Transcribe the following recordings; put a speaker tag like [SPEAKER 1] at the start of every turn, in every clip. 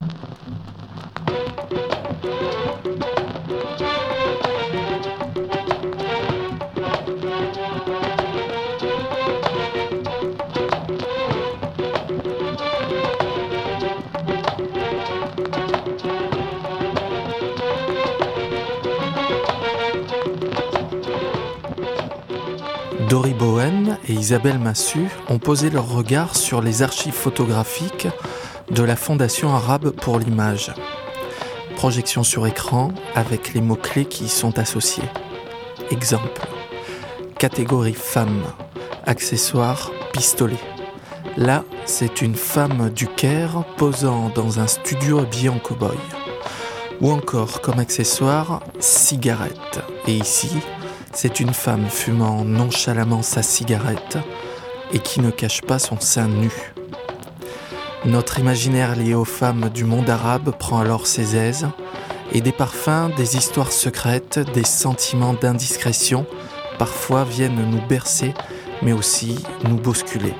[SPEAKER 1] Dori Bowen et Isabelle Massu ont posé leur regard sur les archives photographiques de la Fondation arabe pour l'image. Projection sur écran avec les mots-clés qui y sont associés. Exemple. Catégorie femme. Accessoire pistolet. Là, c'est une femme du Caire posant dans un studio habillé en cow-boy. Ou encore, comme accessoire, cigarette. Et ici, c'est une femme fumant nonchalamment sa cigarette et qui ne cache pas son sein nu. Notre imaginaire lié aux femmes du monde arabe prend alors ses aises et des parfums, des histoires secrètes, des sentiments d'indiscrétion parfois viennent nous bercer mais aussi nous bousculer.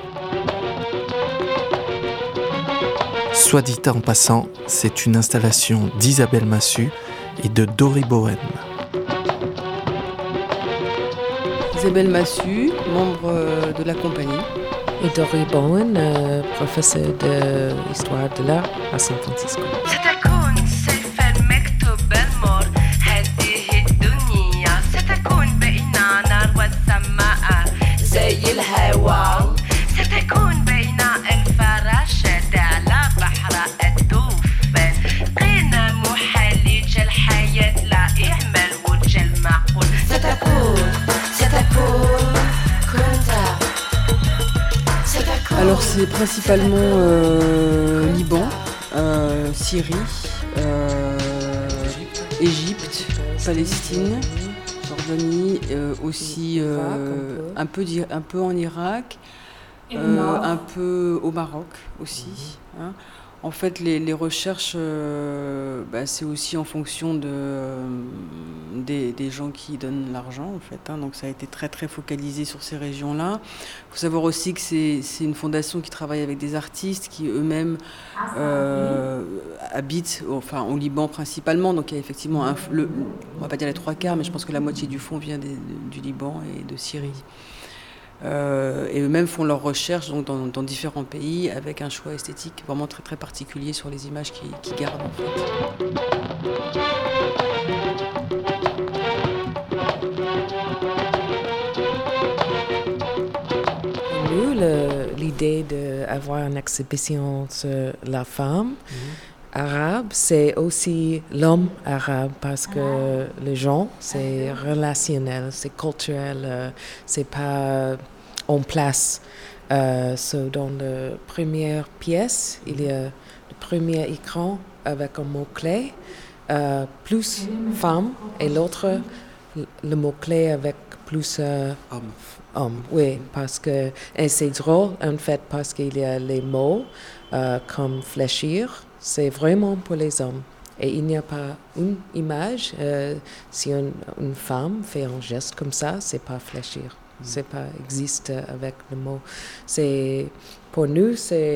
[SPEAKER 1] Soit dit en passant, c'est une installation d'Isabelle Massu et de Dori Bowen.
[SPEAKER 2] Isabelle Massu, membre de la compagnie.
[SPEAKER 3] Et Dori Bowen, professeur d'histoire de l'art à San Francisco.
[SPEAKER 2] Alors c'est principalement Liban, Syrie, Égypte, Palestine, Jordanie, aussi un peu en Irak, un peu au Maroc aussi. Hein. En fait, les recherches, c'est aussi en fonction des gens qui donnent l'argent, en fait. Hein. Donc, ça a été très, très focalisé sur ces régions-là. Il faut savoir aussi que c'est une fondation qui travaille avec des artistes qui eux-mêmes habitent au Liban principalement. Donc, il y a effectivement, on ne va pas dire les 3/4, mais je pense que la moitié du fonds vient du Liban et de Syrie. Et eux-mêmes font leurs recherches donc, dans différents pays avec un choix esthétique vraiment très très particulier sur les images qu'ils gardent en fait.
[SPEAKER 3] Nous, l'idée d'avoir une exhibition sur la femme arabe, c'est aussi l'homme arabe parce que le genre, c'est relationnel, c'est culturel, c'est pas en place. Dans la première pièce, il y a le premier écran avec un mot-clé, plus femme, et l'autre, le mot-clé avec plus homme. Oui, parce que, et c'est drôle en fait parce qu'il y a les mots comme fléchir. C'est vraiment pour les hommes. Et il n'y a pas une image. Si une femme fait un geste comme ça, c'est pas fléchir. C'est pas existe avec le mot. C'est pour nous,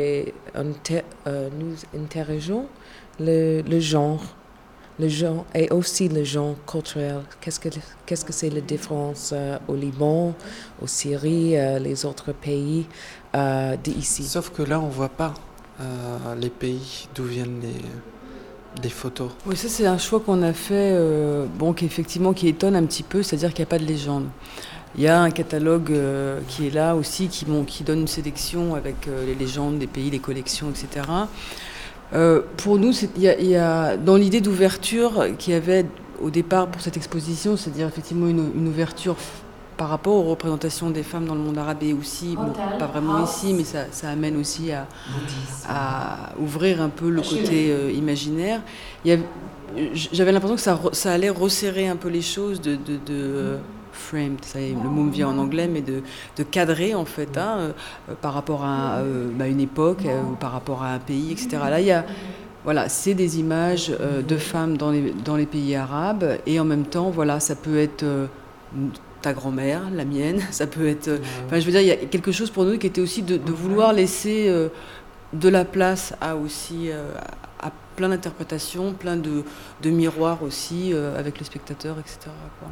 [SPEAKER 3] nous interrogeons le genre et aussi le genre culturel. Qu'est-ce que c'est la différence au Liban, au Syrie, les autres pays d'ici.
[SPEAKER 1] Sauf que là, on voit pas. Les pays d'où viennent les photos.
[SPEAKER 2] Oui, ça c'est un choix qu'on a fait, qui étonne un petit peu, c'est-à-dire qu'il n'y a pas de légende. Il y a un catalogue qui est là aussi, qui donne une sélection avec les légendes des pays, les collections, etc. Pour nous, il y a dans l'idée d'ouverture qu'il y avait au départ pour cette exposition, c'est-à-dire effectivement une ouverture par rapport aux représentations des femmes dans le monde arabe et aussi, pas vraiment ici, mais ça amène aussi à ouvrir un peu le côté imaginaire. J'avais l'impression que ça allait resserrer un peu les choses, de framed, ça y est, le mot me vient en anglais, mais de cadrer en fait, par rapport à une époque, ou par rapport à un pays, etc. Là, c'est des images de femmes dans les pays arabes, et en même temps, ça peut être ta grand-mère, la mienne, ça peut être... il y a quelque chose pour nous qui était aussi de vouloir laisser de la place à plein d'interprétations, plein de miroirs aussi avec le spectateur, etc. Quoi.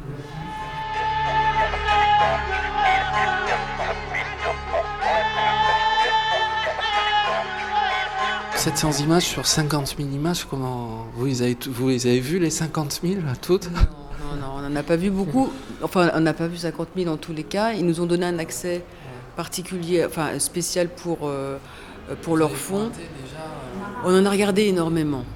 [SPEAKER 1] 700 images sur 50 000 images, comment vous les avez vues les 50 000 toutes?
[SPEAKER 2] Non, on n'en a pas vu beaucoup. Enfin, on n'a pas vu 50 000 dans tous les cas. Ils nous ont donné un accès particulier, enfin spécial pour leur fonds. On en a regardé énormément.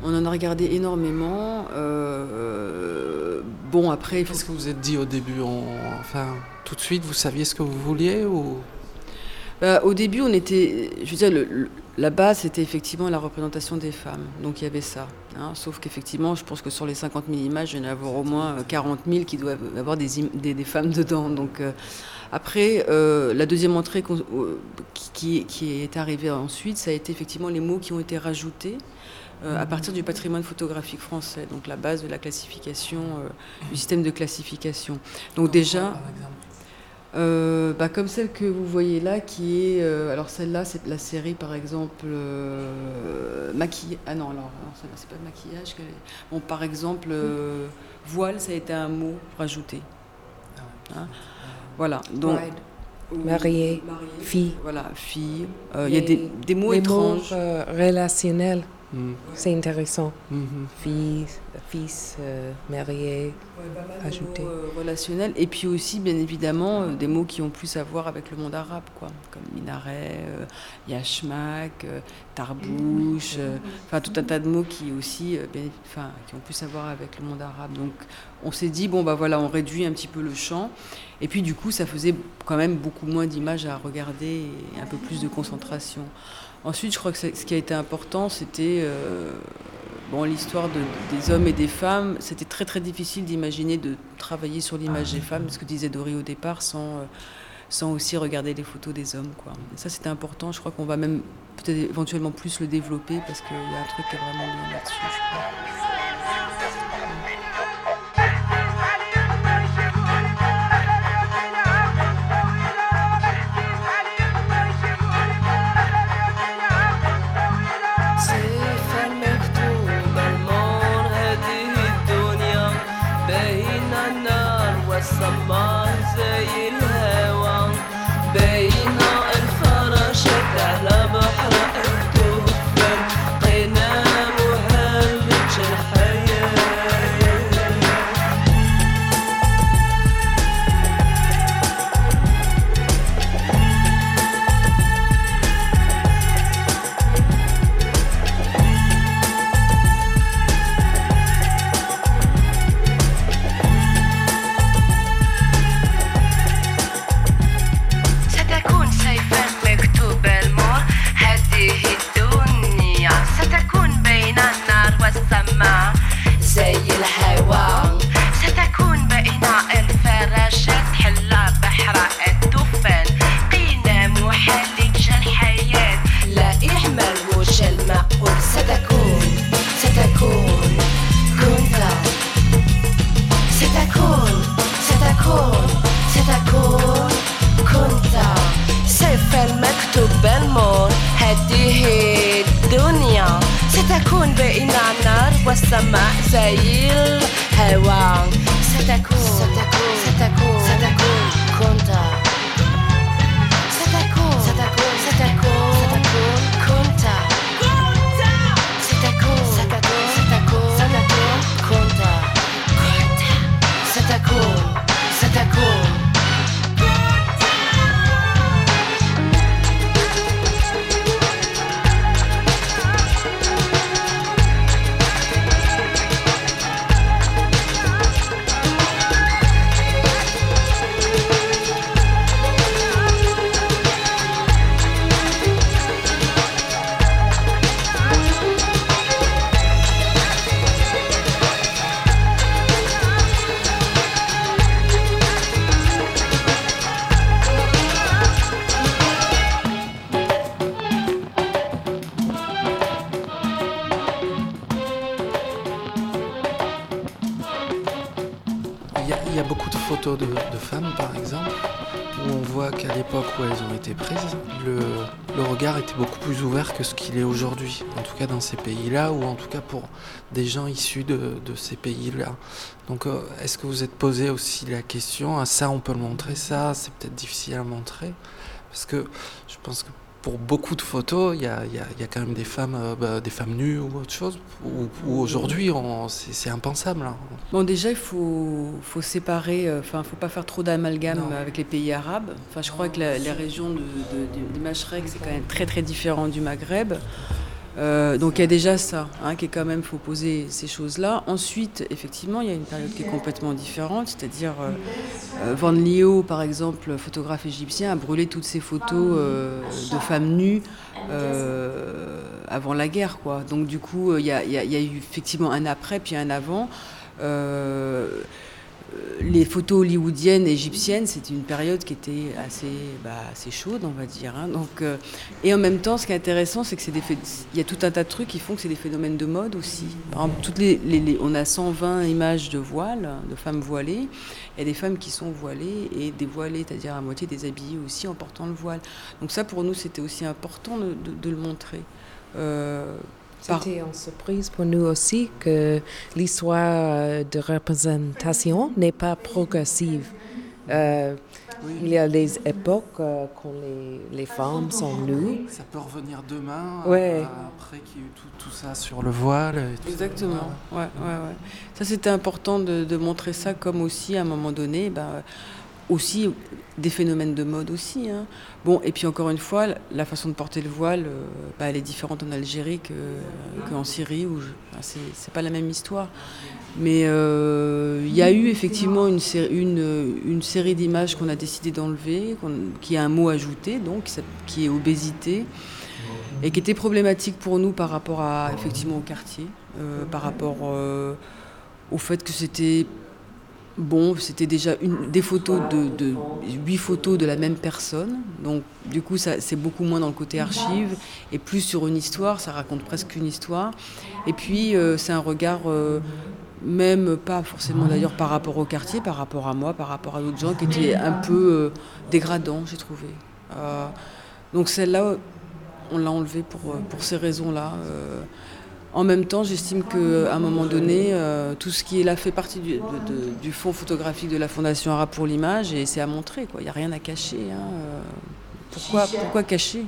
[SPEAKER 2] Bon, après...
[SPEAKER 1] Qu'est-ce que vous êtes dit au début? Enfin, tout de suite, vous saviez ce que vous vouliez ou...
[SPEAKER 2] Au début, on était... Je veux dire, la base, c'était effectivement la représentation des femmes. Donc, il y avait ça. Hein, sauf qu'effectivement, je pense que sur les 50 000 images, il y en a avoir au moins 40 000 qui doivent avoir des femmes dedans. Donc, après, la deuxième entrée qui est arrivée ensuite, ça a été effectivement les mots qui ont été rajoutés à partir du patrimoine photographique français. Donc, la base de la classification, du système de classification. Donc, déjà... comme celle que vous voyez là, qui est... alors celle-là, c'est la série, par exemple, maquillage... Ah non, alors celle-là, c'est pas le maquillage. Bon, par exemple, voile, ça a été un mot rajouté. Hein, voilà, donc...
[SPEAKER 3] Mariée, fille.
[SPEAKER 2] Voilà, fille. Il y a des mots étranges.
[SPEAKER 3] Mots relationnels. C'est intéressant. Fils, marié, ajouté.
[SPEAKER 2] Relationnel. Et puis aussi, bien évidemment, des mots qui ont plus à voir avec le monde arabe, quoi. Comme minaret, yashmak, tarbouche, enfin tout un tas de mots qui aussi, qui ont plus à voir avec le monde arabe. Donc, on s'est dit, bon, voilà, on réduit un petit peu le champ. Et puis, du coup, ça faisait quand même beaucoup moins d'images à regarder et un peu plus de concentration. Ensuite, je crois que ce qui a été important, c'était l'histoire des hommes et des femmes. C'était très très difficile d'imaginer de travailler sur l'image des femmes, ce que disait Dori au départ, sans aussi regarder les photos des hommes, quoi. Et ça, c'était important. Je crois qu'on va même peut-être éventuellement plus le développer parce qu'il y a un truc qui est vraiment bien là-dessus, je crois.
[SPEAKER 4] السماء زي الهوى بين الفراشات على بحر الدفن قنا مهلج الحياة زي الحيوان ستكون بين الفراشات حلا بحر الدفن قينا محلج الحياة لا اعمل وش المعقول ستكون كنت كنت سيف المكتوب بالمور هذه الدنيا ستكون بين النار والسماء زي الهواء ستكون كنت
[SPEAKER 1] beaucoup de photos de femmes, par exemple, où on voit qu'à l'époque où elles ont été prises, le regard était beaucoup plus ouvert que ce qu'il est aujourd'hui, en tout cas dans ces pays-là, ou en tout cas pour des gens issus de ces pays-là. Donc est-ce que vous êtes posé aussi la question, ça on peut le montrer, ça c'est peut-être difficile à montrer, parce que je pense que pour beaucoup de photos, il y a quand même des femmes nues ou autre chose, où aujourd'hui c'est impensable. Hein.
[SPEAKER 2] Bon, déjà il faut séparer, faut pas faire trop d'amalgame avec les pays arabes. Enfin, je crois que les régions du Machrek, c'est quand même très très différent du Maghreb. Donc il y a déjà ça, qui est quand même, faut poser ces choses-là. Ensuite, effectivement, il y a une période qui est complètement différente, c'est-à-dire Van Leo, par exemple, photographe égyptien, a brûlé toutes ses photos de femmes nues avant la guerre, quoi. Donc du coup, il y a eu effectivement un après puis un avant. Les photos hollywoodiennes et égyptiennes, c'était une période qui était assez chaude, on va dire. Donc, et en même temps, ce qui est intéressant, c'est que il y a tout un tas de trucs qui font que c'est des phénomènes de mode aussi. Par exemple, on a 120 images de voiles, de femmes voilées. Il y a des femmes qui sont voilées et dévoilées, c'est-à-dire à moitié déshabillées aussi en portant le voile. Donc ça, pour nous, c'était aussi important de le montrer.
[SPEAKER 3] C'était une surprise pour nous aussi que l'histoire de représentation n'est pas progressive. Il y a des époques quand les femmes sont nues.
[SPEAKER 1] Ça peut revenir demain,
[SPEAKER 3] ouais.
[SPEAKER 1] Après qu'il y ait eu tout ça sur le voile.
[SPEAKER 2] Exactement, ouais. Ça, c'était important de montrer ça comme aussi, à un moment donné, aussi des phénomènes de mode aussi. Bon, et puis encore une fois, la façon de porter le voile, elle est différente en Algérie qu'en Syrie, où c'est pas la même histoire. Mais il y a eu effectivement une série d'images qu'on a décidé d'enlever, qui a un mot ajouté, donc, qui est obésité, et qui était problématique pour nous par rapport effectivement au quartier, par rapport au fait que c'était déjà des photos de 8 photos de la même personne. Donc, du coup, ça, c'est beaucoup moins dans le côté archive et plus sur une histoire. Ça raconte presque une histoire. Et puis, c'est un regard, même pas forcément d'ailleurs par rapport au quartier, par rapport à moi, par rapport à d'autres gens, qui était un peu dégradant, j'ai trouvé. Donc, celle-là, on l'a enlevée pour ces raisons-là. En même temps, j'estime qu'à un moment donné, tout ce qui est là fait partie du fonds photographique de la Fondation Arabe pour l'image, et c'est à montrer, quoi. Il n'y a rien à cacher. Pourquoi cacher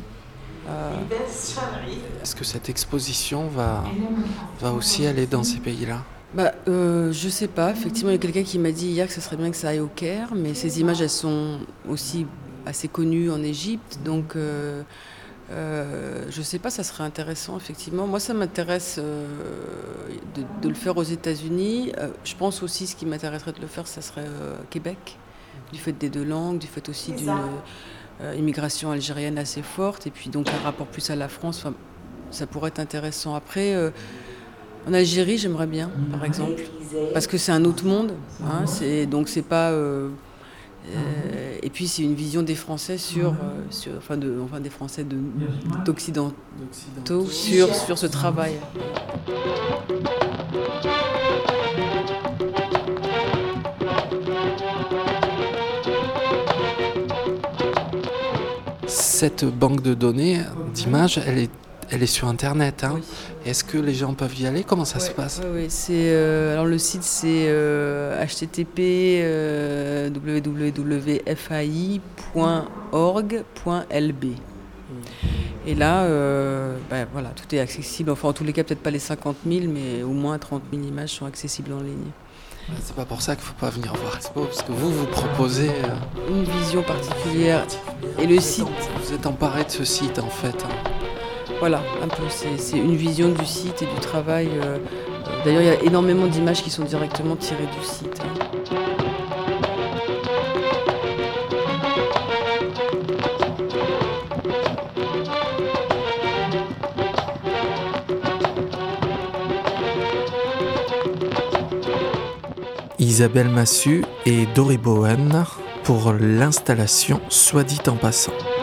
[SPEAKER 1] Est-ce que cette exposition va aussi aller dans ces pays-là ?
[SPEAKER 2] Je sais pas. Effectivement, il y a quelqu'un qui m'a dit hier que ce serait bien que ça aille au Caire, mais ces images, elles sont aussi assez connues en Égypte, donc... je sais pas, ça serait intéressant, effectivement. Moi, ça m'intéresse de le faire aux États-Unis. Je pense aussi, ce qui m'intéresserait de le faire, ça serait Québec, du fait des deux langues, du fait aussi d'une immigration algérienne assez forte, et puis donc un rapport plus à la France. Ça pourrait être intéressant. Après, en Algérie, j'aimerais bien, par exemple, parce que c'est un autre monde. Donc c'est pas... et puis c'est une vision des Français des Français d'occidentaux sur ce travail.
[SPEAKER 1] Cette banque de données, d'images, elle est sur Internet. Oui. Est-ce que les gens peuvent y aller ? Comment ça se passe ?
[SPEAKER 2] Oui. Alors le site, c'est http www.fai.org.lb. Et là, tout est accessible. Enfin, en tous les cas, peut-être pas les 50 000, mais au moins 30 000 images sont accessibles en ligne.
[SPEAKER 1] C'est pas pour ça qu'il ne faut pas venir voir Expo, parce que vous proposez...
[SPEAKER 2] une vision particulière. Et le site...
[SPEAKER 1] Vous êtes emparé de ce site, en fait.
[SPEAKER 2] Voilà, un peu. C'est une vision du site et du travail. D'ailleurs, il y a énormément d'images qui sont directement tirées du site.
[SPEAKER 1] Isabelle Massu et Dori Bowen pour l'installation Soit dit en passant.